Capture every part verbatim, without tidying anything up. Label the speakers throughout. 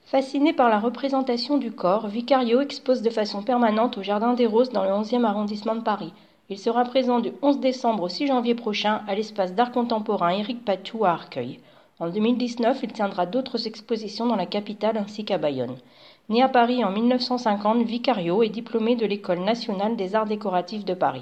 Speaker 1: Fasciné par la représentation du corps, Vicario expose de façon permanente au Jardin des Roses dans le onzième arrondissement de Paris. Il sera présent du onze décembre au six janvier prochain à l'espace d'art contemporain Éric Patou à Arcueil. En deux mille dix-neuf, il tiendra d'autres expositions dans la capitale ainsi qu'à Bayonne. Né à Paris en mille neuf cent cinquante, Vicario est diplômé de l'École nationale des arts décoratifs de Paris.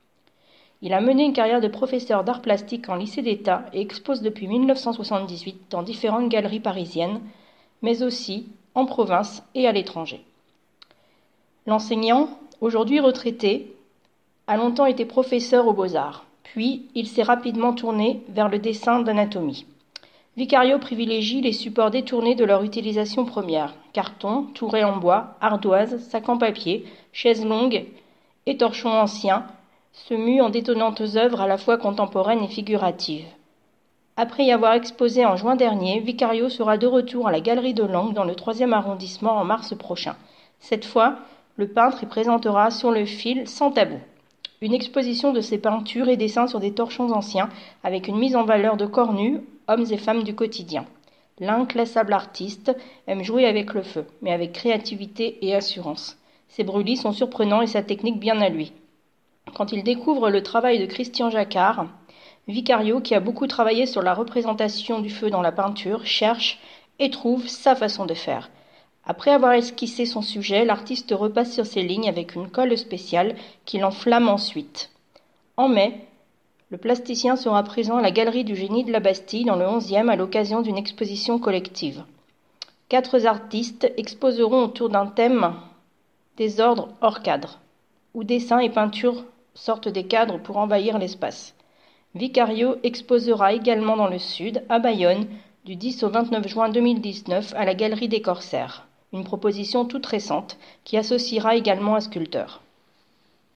Speaker 1: Il a mené une carrière de professeur d'art plastique en lycée d'État et expose depuis mille neuf cent soixante-dix-huit dans différentes galeries parisiennes, mais aussi en province et à l'étranger. L'enseignant, aujourd'hui retraité, a longtemps été professeur aux Beaux-Arts, puis il s'est rapidement tourné vers le dessin d'anatomie. Vicario privilégie les supports détournés de leur utilisation première, carton, tourets en bois, ardoise, sacs en papier, chaises longues et torchons anciens, se muent en d'étonnantes œuvres à la fois contemporaines et figuratives. Après y avoir exposé en juin dernier, Vicario sera de retour à la Galerie de l'Angle dans le troisième arrondissement en mars prochain. Cette fois, le peintre y présentera Sur le fil, sans tabou, une exposition de ses peintures et dessins sur des torchons anciens avec une mise en valeur de corps nus, hommes et femmes du quotidien. L'inclassable artiste aime jouer avec le feu, mais avec créativité et assurance. Ses brûlis sont surprenants et sa technique bien à lui. Quand il découvre le travail de Christian Jacquard, Vicario, qui a beaucoup travaillé sur la représentation du feu dans la peinture, cherche et trouve sa façon de faire. Après avoir esquissé son sujet, l'artiste repasse sur ses lignes avec une colle spéciale qu'il enflamme ensuite. En mai, le plasticien sera présent à la Galerie du Génie de la Bastille dans le onzième à l'occasion d'une exposition collective. Quatre artistes exposeront autour d'un thème des ordres hors cadre, où dessins et peintures sortent des cadres pour envahir l'espace. Vicario exposera également dans le sud, à Bayonne, du dix au vingt-neuf juin deux mille dix-neuf à la Galerie des Corsaires, une proposition toute récente qui associera également un sculpteur.